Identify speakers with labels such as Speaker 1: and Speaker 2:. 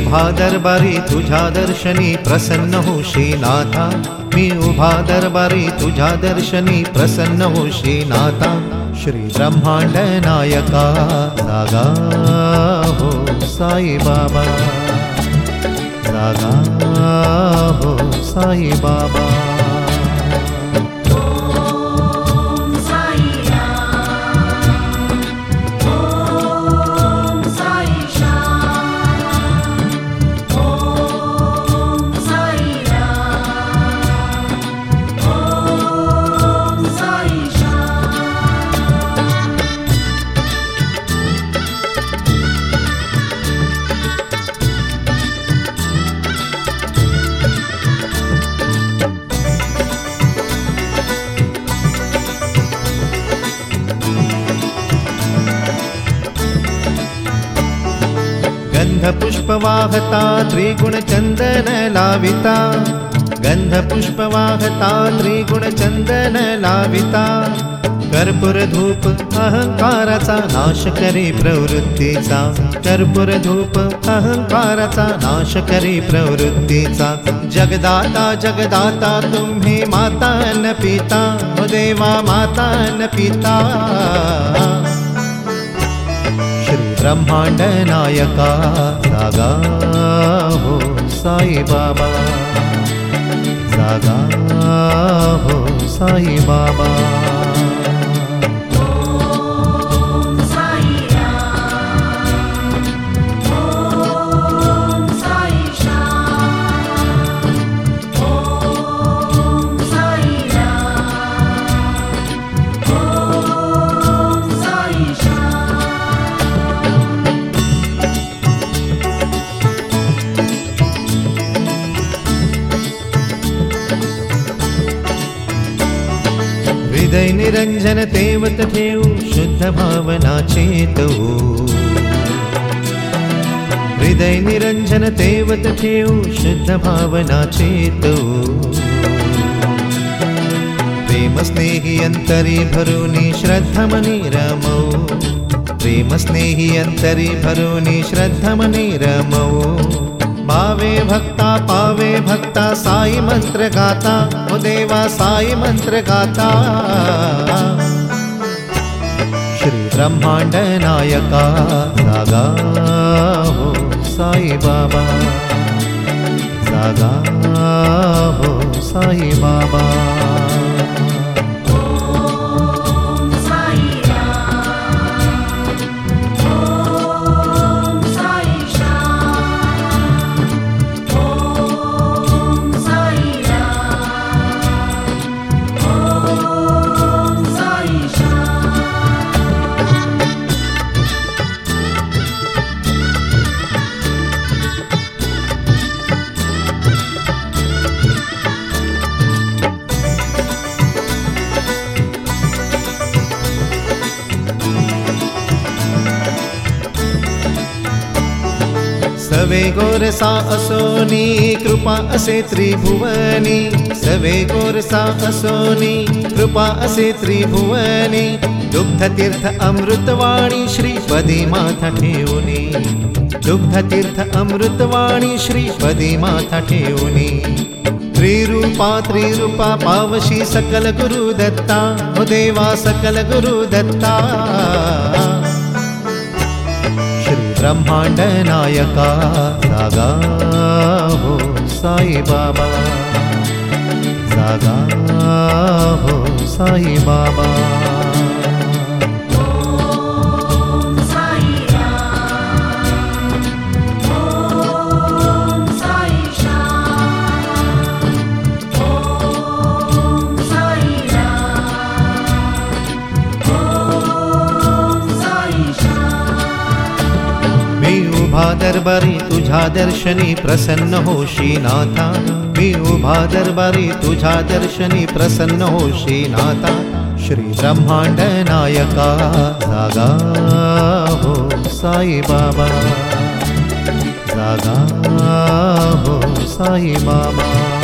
Speaker 1: उभा दरबारी तुझ्या दर्शनी प्रसन्न होशी नाथा, मी उभा दरबारी तुझ्या दर्शनी प्रसन्न होशी नाथा। श्री ब्रह्मांड नायका जागा हो साई बाबा, जागा हो साई बाबा। गंधपुष्प वाहता त्रिगुण चंदन लाविता, गंधपुष्प वाहता त्रिगुण चंदन लाविता। कर्पूर धूप अहंकाराचा नाश करी प्रवृत्तीचा, कर्पूर धूप अहंकाराचा नाश करी प्रवृत्तीचा। जगदाता जगदाता तुम्ही माता न पिता, ओ देवा माता न पिता। ब्रह्मांड नायका जागा हो साई बाबा, जागा हो साई बाबा। हृदय निरंजन तेवत ठेवू शुद्ध भावना चेतवू, हृदय निरंजन तेवत ठेवू शुद्ध भावना चेतवू। प्रेम स्नेही अंतरी भरूनी श्रद्धमनी रमऊ, प्रेम स्नेही अंतरी भरूनी श्रद्धमनी रमऊ। पावे भक्ता पावे भक्ता साई मंत्र गाता, ओ देवा साई मंत्र गाता। श्री ब्रह्मांड नायका जागा हो साई बाबा, जागा हो साई बाबा। सवे गोरसा असोनी कृपा असे त्रिभुवनी, सवे गोरसा असोनी कृपा असे त्रिभुवनी। दुग्ध तीर्थ अमृतवाणी श्रीपदी माथा ठेवूनी, दुग्ध तीर्थ अमृतवाणी श्रीपदी माथा ठेवूनी। त्रिरूपा त्रिरूपा पावशी सकल गुरु दत्ता, ओ देवा सकल गुरु दत्ता। ब्रह्मांड नायका जागा हो साई बाबा, जागा हो साई बाबा। उभा दरबारी तुझ्या दर्शनी प्रसन्न होशी नाथा, मी उभा दरबारी तुझ्या दर्शनी प्रसन्न होशी नाथा। श्री ब्रह्मांड नायका जागा हो साई बाबा, जागा हो साई बाबा।